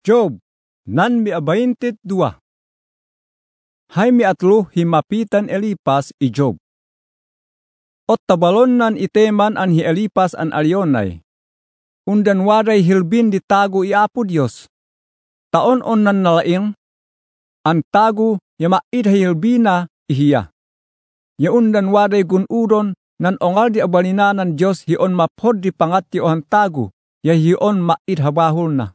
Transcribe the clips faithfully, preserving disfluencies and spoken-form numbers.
Job, nan mi abaintit dua. Hay mi atlo himapitan Elipas i Job. Ot tabalon nan iteman an hi Elipas an alyonay. Undan waday hilbin di tago i Apo Dios. Taon on nan nalaing. An tago yamait hilbina ihiya. Ya undan waday gunudon nan ongal di abalina nan Dios hion maphod di pangat ti ohan tago. Ya hion mait habahul na.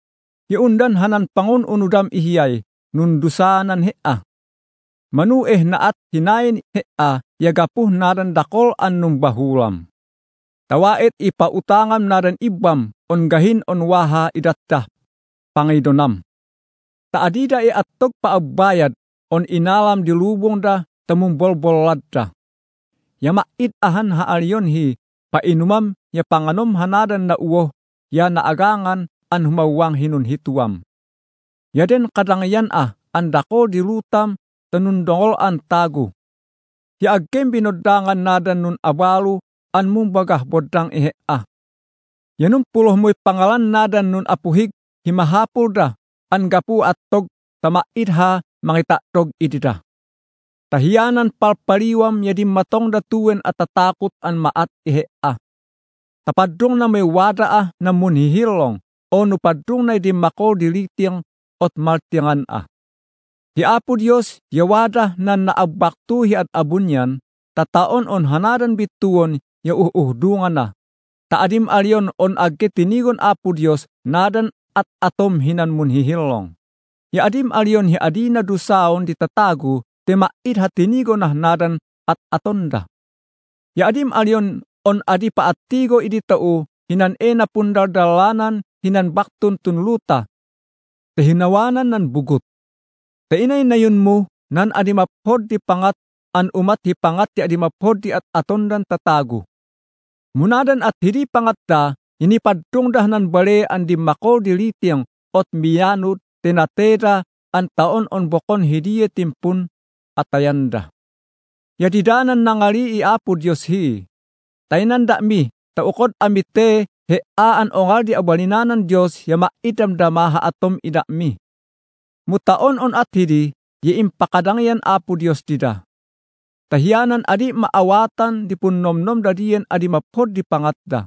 Ya undan hanan pangun unudam ihiyay nundusanan hea. Manueh naat hinayin hea yagapuh naran dakol an numbahulam. Tawait ipautangam naran ibam on gahin on waha idatta pangidonam. Taadida e atog paabbayad on inalam di lubong da tamumbolbol ladda. Yamait ahan haalyon hi painumam ya panganom hanadan na uwo ya naagangan an humawang hinunhituam. Yaden kadangyan ah an dako di lutam tanundongol an tago. Ya agkem binodangan nadan nun abalu an mumbagah bodang ihe ah. Yanum puluh mo'y pangalan nadan nun apuhig himahapul da an gapu attog tamait ha mangitatog idida. Tahiyanan palpaliwam yadim matong datuwen at tatakot an maat ihe ah. Tapadung na may wada ah na munhihilong o nupadung na idim makol dilitiang ot maltiangan ah. Hi Apo Dios yawada nan naabaktu hi at abunyan tataon on hanadan bituon ya uuhdungan na. Taadim alyon on agke tinigon Apo Dios nadan at atom hinan munhihilong. Ya adim alyon hi adina dusaon ditatago temait hatinigon na nadan at atonda. Ya adim alyon on adi paatigo iditao hinan ena pundardalanan hinan baktun tunluta. Tehinawanan nan bugot. Tainay na yun mo nan adi maphod di pangat an umat hi pangat ti adi maphod di at atondan tatago. Munadan at hidi pangat da inipadung dah nan bale an di makol di litiang ot miyanod tinateda an taon on bokon hidiye timpun atayanda. Yadidanan nangali i Apo Dios hi. Tainan da mi taukod amite he aan ongal di abalinanan Dios ya maitam damaha atom ida mi. Mutaon on at hidi yiimpakadangyan Apo Dios dida. Tahiyanan adi maawatan di punnomnom dadiyen adi maphod di pangatda.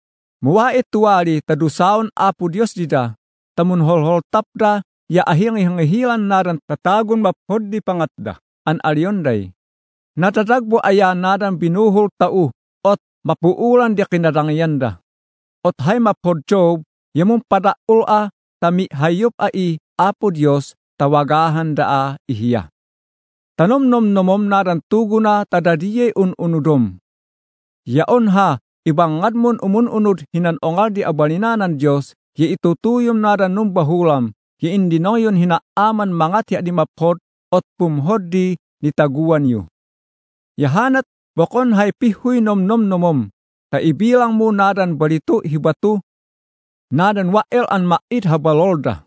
Muwait tuwali tadusaon Apo Dios dida tamun holhol tapda ya ahing ihangihilan naran tatagon maphod di pangatda an alyonday. Natatagbo aya naran binuhol tau ot mapuulan di kinadangyan ot hay maphod Job yamong padaul a tami hayop ai Apo Dios tawagahan daa ihiya. Tanom nom nomom naran tuguna tadadiye un unudom. Yaon ha ibangad mon umun unud hinan ongal di abalinanan Dios ye itutuyom naran num bahulam ye indinoyon hina aman mangat ya di maphod ot pumhod di nitaguan yu. Yahanat bokon hay pihuy nom nom nomom ta ibilang mo nadan balitu hibatu nadan wael an mait habalolda.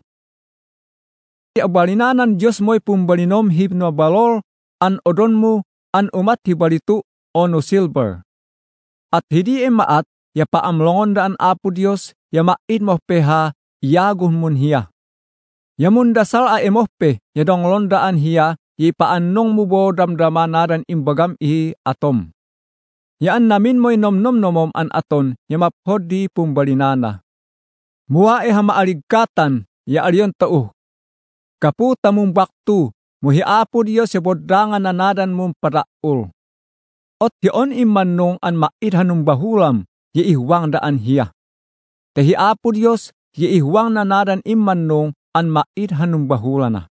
Di abalinanan Diyos mo'y pumbalinom hibno balol an odon mo an umat hibalitu ono silver. At hidi e maat ya paamlongon daan Apo Dios ya mait mo peha iyagun mun hiya. Ya mun dasal a emohpe ya donglon daan hiya ya paanong mo bo damdamanaran imbagam ihi atom. Ya an namin mo'y nomnom nomom an aton ya maphod di pumbalinana. Mua e hamaaligkatan ya alyon tauh. Kapu tamung baktu, muhi Apo Dios ya bodangan na nadan mong paraul. Ot hiyon imanong an mait hanung bahulam, ya ihwang daan hiya. Tehi Apo Dios, ya ihwang na nadan imanong an mait hanung bahulana.